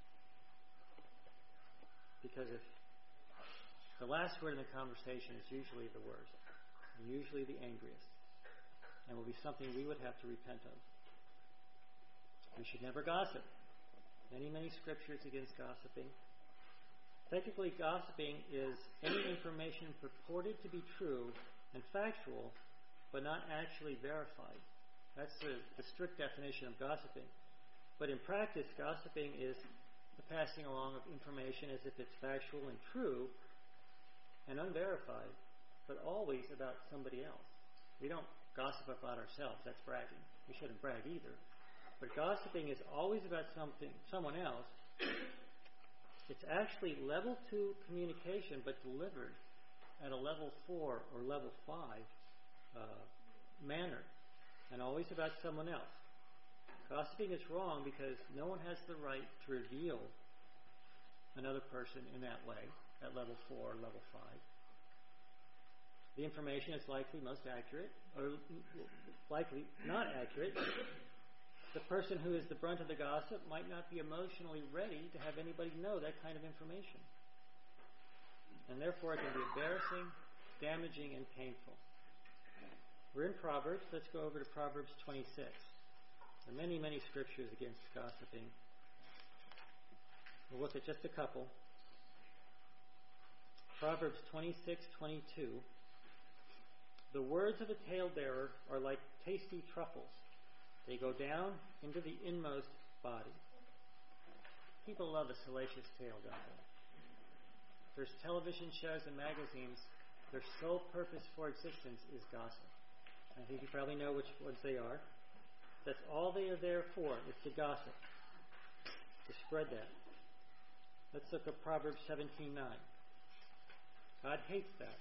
A: Because if the last word in the conversation is usually the worst, and usually the angriest, and will be something we would have to repent of. We should never gossip. Many, many scriptures against gossiping. Technically, gossiping is any information purported to be true and factual, but not actually verified. That's the strict definition of gossiping. But in practice, gossiping is the passing along of information as if it's factual and true and unverified, but always about somebody else. We don't gossip about ourselves. That's bragging. We shouldn't brag either. But gossiping is always about someone else. It's actually level 2 communication, but delivered at a level 4 or level 5 manner, and always about someone else. Gossiping is wrong because no one has the right to reveal another person in that way, at level 4 or level 5. The information is likely most accurate, or likely not accurate. The person who is the brunt of the gossip might not be emotionally ready to have anybody know that kind of information. And therefore it can be embarrassing, damaging, and painful. We're in Proverbs. Let's go over to Proverbs 26. There are many, many scriptures against gossiping. We'll look at just a couple. Proverbs 26:22. The words of a talebearer are like tasty truffles. They go down into the inmost body. People love a salacious tale, don't they? There's television shows and magazines. Their sole purpose for existence is gossip. I think you probably know which ones they are. That's all they are there for, is to gossip, to spread that. Let's look at Proverbs 17:9. God hates that.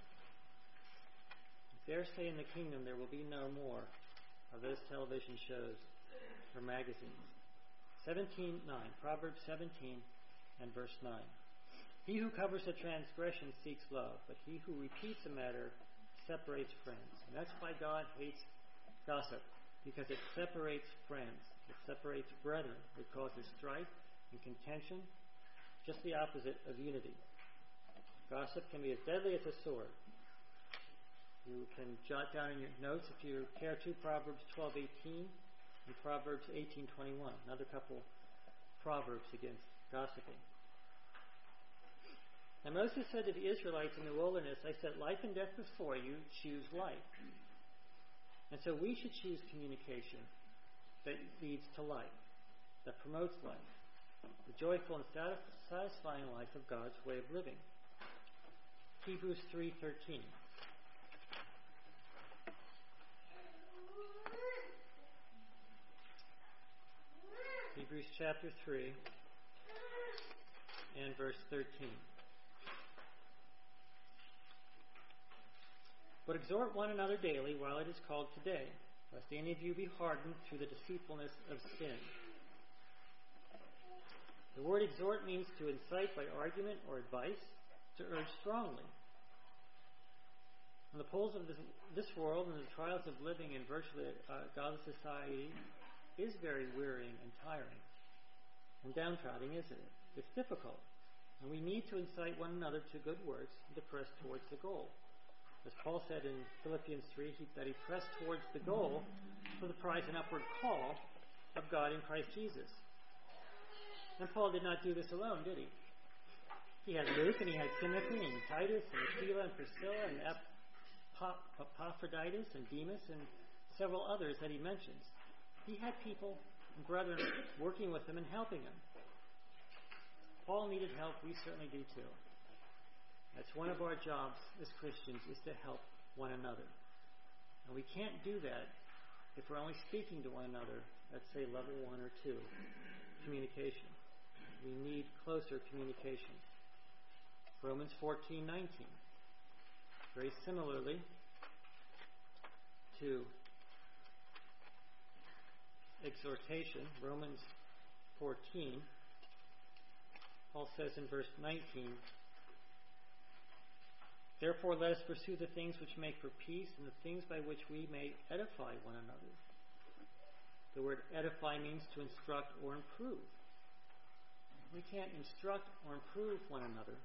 A: Dare say in the kingdom there will be no more of those television shows or magazines. 17:9, Proverbs 17 and verse 9. He who covers a transgression seeks love, but he who repeats a matter separates friends. And that's why God hates gossip, because it separates friends. It separates brethren. It causes strife and contention, just the opposite of unity. Gossip can be as deadly as a sword. You can jot down in your notes, if you care to, Proverbs 12:18 and Proverbs 18:21. Another couple proverbs against gossiping. And Moses said to the Israelites in the wilderness, I set life and death before you, choose life. And so we should choose communication that leads to life, that promotes life, the joyful and satisfying life of God's way of living. Hebrews 3:13. Hebrews chapter 3 and verse 13. But exhort one another daily while it is called today, lest any of you be hardened through the deceitfulness of sin. The word exhort means to incite by argument or advice, to urge strongly. And the pulls of this world and the trials of living in virtually godless society is very wearying and tiring and downtrodden, isn't it? It's difficult. And we need to incite one another to good works and to press towards the goal. As Paul said in Philippians 3, that he pressed towards the goal for the prize and upward call of God in Christ Jesus. And Paul did not do this alone, did he? He had Luke, and he had Timothy, and Titus, and Aquila, and Priscilla, and Epaphroditus, and Demas, and several others that he mentions. He had people and brethren working with him and helping him. Paul needed help. We certainly do too. That's one of our jobs as Christians, is to help one another. And we can't do that if we're only speaking to one another at, say, level 1 or 2, communication. We need closer communication. Romans 14:19. Very similarly to exhortation, Romans 14, Paul says in verse 19, therefore let us pursue the things which make for peace and the things by which we may edify one another. The word edify means to instruct or improve. We can't instruct or improve one another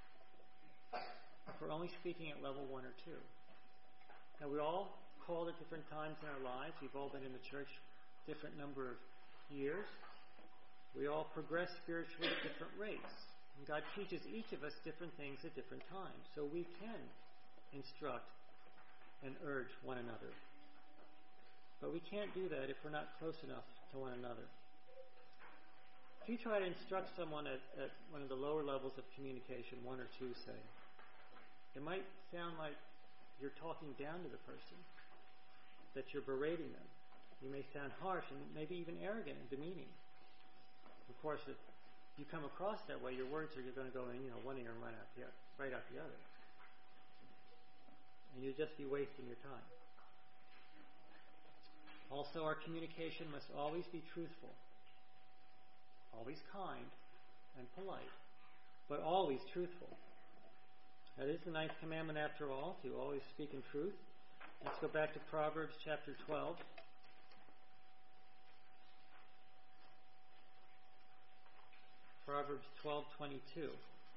A: if we're only speaking at level 1 or 2. Now, we're all called at different times in our lives. We've all been in the church a different number of years. We all progress spiritually at different rates. And God teaches each of us different things at different times. So we can instruct and urge one another. But we can't do that if we're not close enough to one another. If you try to instruct someone at one of the lower levels of communication, 1 or 2, say, it might sound like you're talking down to the person, that you're berating them. You may sound harsh and maybe even arrogant and demeaning. Of course, if you come across that way, your words are going to go in, one ear and right out the other. And you'll just be wasting your time. Also, our communication must always be truthful, always kind and polite, but always truthful. That is the 9th commandment after all, to always speak in truth. Let's go back to Proverbs chapter 12. Proverbs 12:22.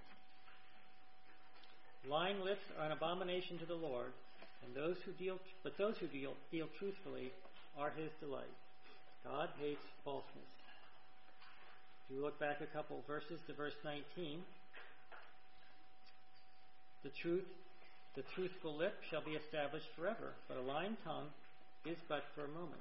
A: Lying lips are an abomination to the Lord, and those who deal truthfully are His delight. God hates falseness. If you look back a couple verses to verse 19, The truthful lip shall be established forever, but a lying tongue is but for a moment.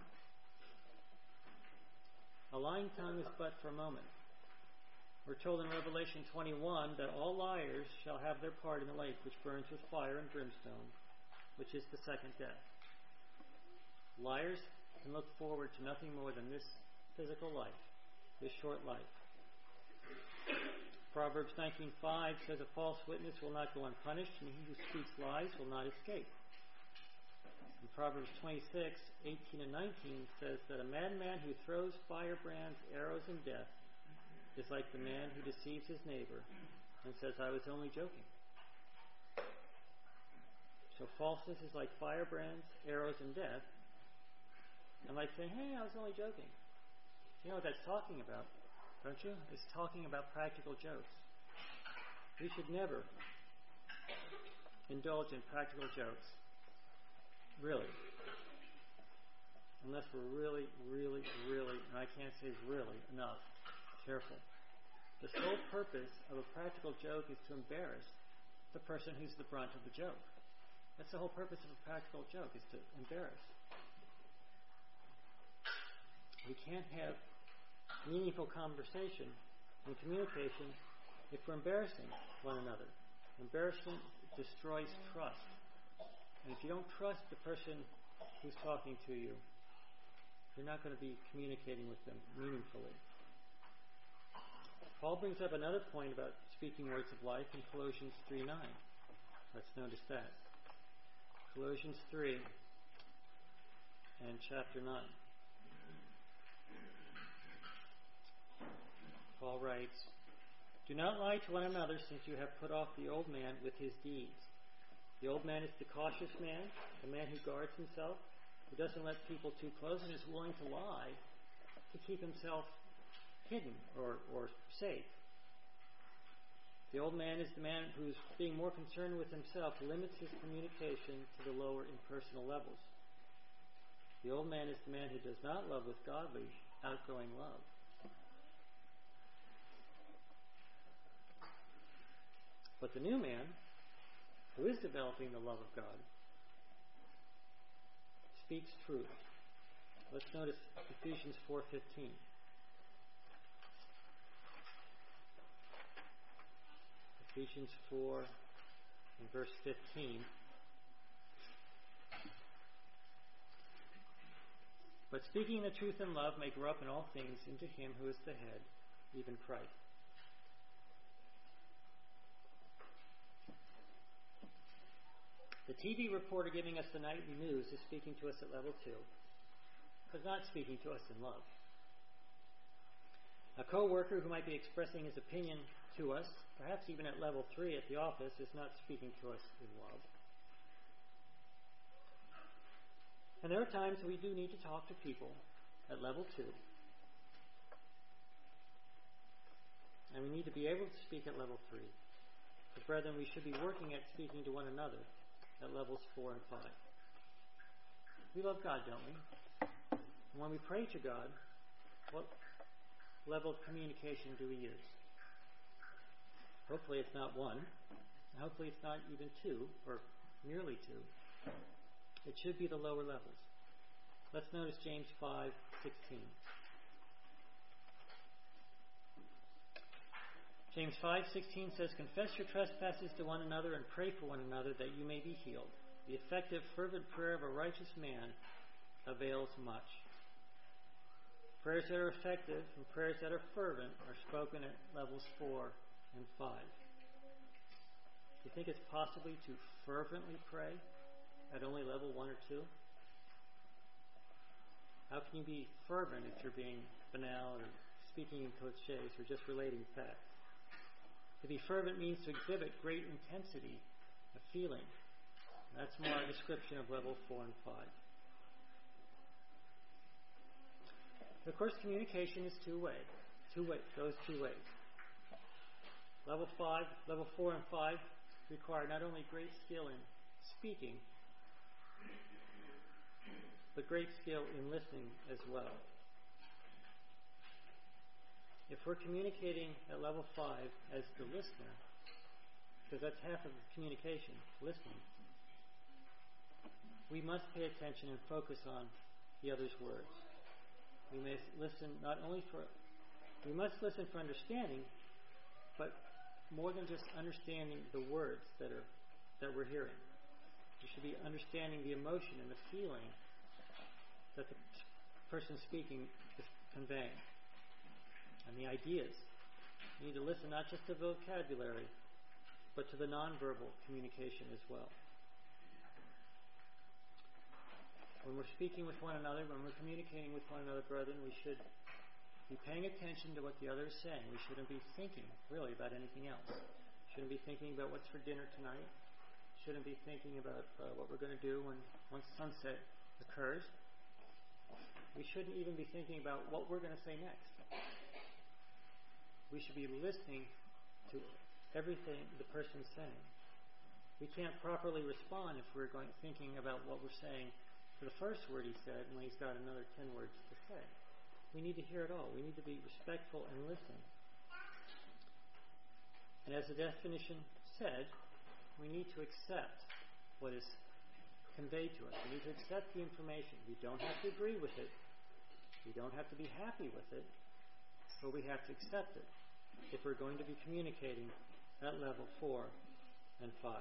A: A lying tongue is but for a moment. We're told in Revelation 21 that all liars shall have their part in the lake which burns with fire and brimstone, which is the second death. Liars can look forward to nothing more than this physical life, this short life. Proverbs 19:5 says a false witness will not go unpunished, and he who speaks lies will not escape. And Proverbs 26:18 and 19 says that a madman who throws firebrands, arrows, and death is like the man who deceives his neighbor and says, I was only joking. So falseness is like firebrands, arrows, and death. And like saying, hey, I was only joking. You know what that's talking about, don't you? It's talking about practical jokes. We should never indulge in practical jokes. Really. Unless we're really, really, really, and I can't say really enough, careful. The sole purpose of a practical joke is to embarrass the person who's the brunt of the joke. That's the whole purpose of a practical joke, is to embarrass. We can't have meaningful conversation and communication if we're embarrassing one another. Embarrassment destroys trust. And if you don't trust the person who's talking to you, you're not going to be communicating with them meaningfully. Paul brings up another point about speaking words of life in Colossians 3:9. Let's notice that. Colossians 3 and chapter 9. Paul writes, do not lie to one another, since you have put off the old man with his deeds. The old man is the cautious man, the man who guards himself, who doesn't let people too close and is willing to lie to keep himself hidden or safe. The old man is the man who's being more concerned with himself, limits his communication to the lower impersonal levels. The old man is the man who does not love with godly, outgoing love. But the new man, who is developing the love of God, speaks truth. Let's notice Ephesians 4:15. Ephesians 4 and verse 15. But speaking the truth in love may grow up in all things into him who is the head, even Christ. The TV reporter giving us the nightly news is speaking to us at level 2, but not speaking to us in love. A co-worker who might be expressing his opinion to us, perhaps even at level 3 at the office, is not speaking to us in love. And there are times we do need to talk to people at level 2. And we need to be able to speak at level 3. But brethren, we should be working at speaking to one another at levels 4 and 5. We love God, don't we? And when we pray to God, what level of communication do we use? Hopefully it's not 1. And hopefully it's not even 2, or nearly 2. It should be the lower levels. Let's notice James 5:16. James 5:16 says, confess your trespasses to one another and pray for one another that you may be healed. The effective, fervent prayer of a righteous man avails much. Prayers that are effective and prayers that are fervent are spoken at levels 4 and 5. Do you think it's possible to fervently pray at only level 1 or 2? How can you be fervent if you're being banal or speaking in cliches or just relating facts? To be fervent means to exhibit great intensity of feeling. That's more a description of level 4 and 5. Of course, communication is two-way. Goes two ways. Level 4 and 5 require not only great skill in speaking, but great skill in listening as well. If we're communicating at level 5 as the listener, because that's half of communication, listening. We must pay attention and focus on the other's words. We must listen for understanding, but more than just understanding the words that we're hearing. We should be understanding the emotion and the feeling that the person speaking is conveying, and the ideas. We need to listen not just to vocabulary, but to the nonverbal communication as well. When we're speaking with one another, when we're communicating with one another, brethren, we should be paying attention to what the other is saying. We shouldn't be thinking, really, about anything else. Shouldn't be thinking about what's for dinner tonight. Shouldn't be thinking about what we're going to do once sunset occurs. We shouldn't even be thinking about what we're going to say next. We should be listening to everything the person's saying. We can't properly respond if we're thinking about what we're saying for the first word he said when he's got another 10 words to say. We need to hear it all. We need to be respectful and listen. And as the definition said, we need to accept what is conveyed to us. We need to accept the information. We don't have to agree with it. We don't have to be happy with it. But we have to accept it if we're going to be communicating at level 4 and 5.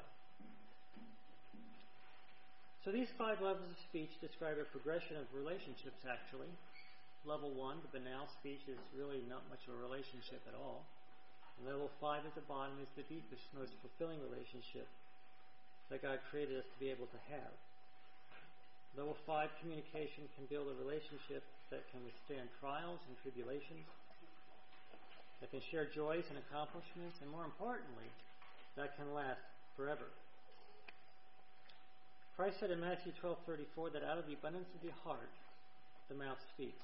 A: So these 5 levels of speech describe a progression of relationships, actually. Level 1, the banal speech, is really not much of a relationship at all. And level 5 at the bottom is the deepest, most fulfilling relationship that God created us to be able to have. Level 5 communication can build a relationship that can withstand trials and tribulations, that can share joys and accomplishments, and more importantly, that can last forever. Christ said in Matthew 12:34 that out of the abundance of the heart, the mouth speaks.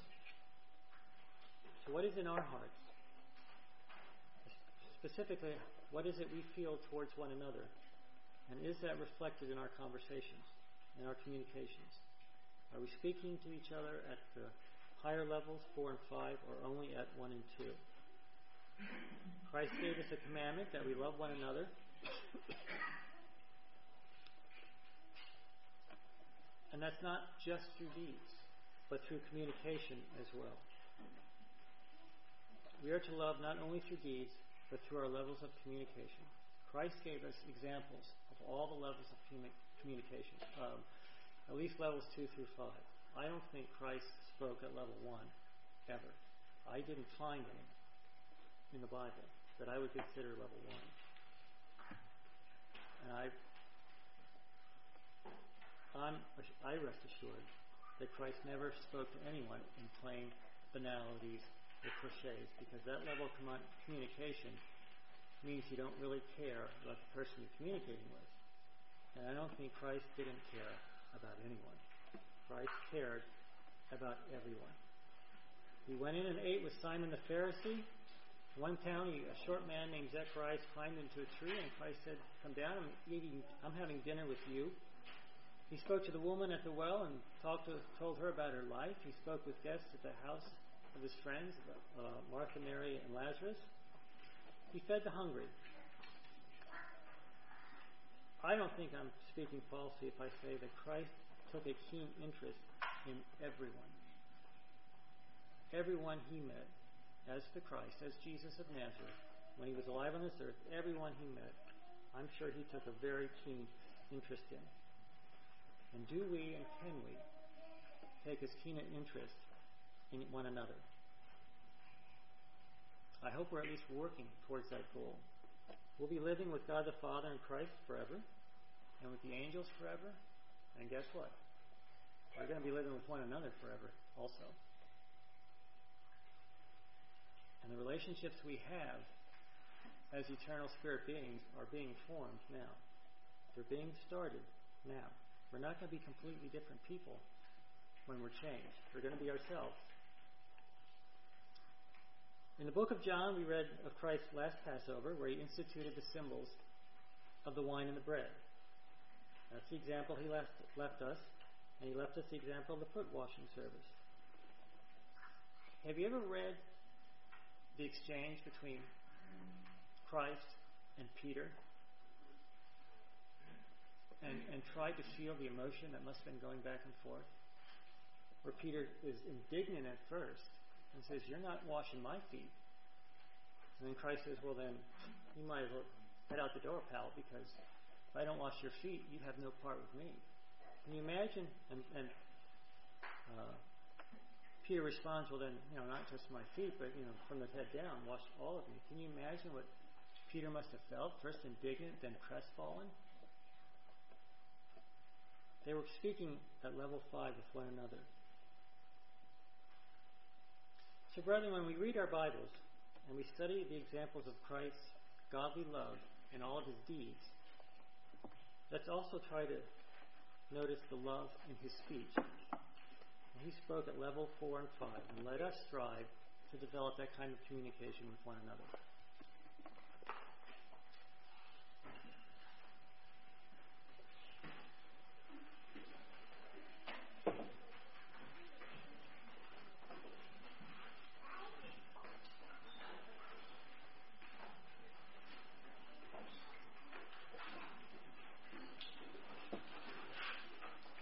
A: So what is in our hearts? Specifically, what is it we feel towards one another? And is that reflected in our conversations, in our communications? Are we speaking to each other at the higher levels, 4 and 5, or only at 1 and 2? Christ gave us a commandment that we love one another. And that's not just through deeds, but through communication as well. We are to love not only through deeds, but through our levels of communication. Christ gave us examples of all the levels of communication, at least levels 2 through 5. I don't think Christ spoke at level 1, ever. I didn't find any in the Bible that I would consider level 1. And I rest assured that Christ never spoke to anyone in plain banalities or cliches, because that level of communication means you don't really care about the person you're communicating with. And I don't think Christ didn't care about anyone. Christ cared about everyone. He went in and ate with Simon the Pharisee. In one town, a short man named Zacharias climbed into a tree, and Christ said, "Come down, I'm having dinner with you." He spoke to the woman at the well and told her about her life. He spoke with guests at the house of his friends, Martha, Mary, and Lazarus. He fed the hungry. I don't think I'm speaking falsely if I say that Christ took a keen interest in everyone. Everyone he met as the Christ, as Jesus of Nazareth, when he was alive on this earth, everyone he met, I'm sure he took a very keen interest in. And do we and can we take as keen an interest in one another? I hope we're at least working towards that goal. We'll be living with God the Father and Christ forever, and with the angels forever, and guess what? We're going to be living with one another forever also. And the relationships we have as eternal spirit beings are being formed now. They're being started now. We're not going to be completely different people when we're changed. We're going to be ourselves. In the book of John, we read of Christ's last Passover, where he instituted the symbols of the wine and the bread. That's the example he left us, and he left us the example of the foot washing service. Have you ever read the exchange between Christ and Peter and tried to feel the emotion that must have been going back and forth? Where Peter is indignant at first and says, "You're not washing my feet." And then Christ says, "Well, then you might as well head out the door, pal, because if I don't wash your feet, you have no part with me." Can you imagine? And Peter responds, "Well, then, not just my feet, but, from the head down, wash all of me." Can you imagine what Peter must have felt? First indignant, then crestfallen. They were speaking at level 5 with one another. So, brethren, when we read our Bibles and we study the examples of Christ's godly love and all of his deeds, let's also try to notice the love in his speech. And he spoke at level 4 and 5, and let us strive to develop that kind of communication with one another.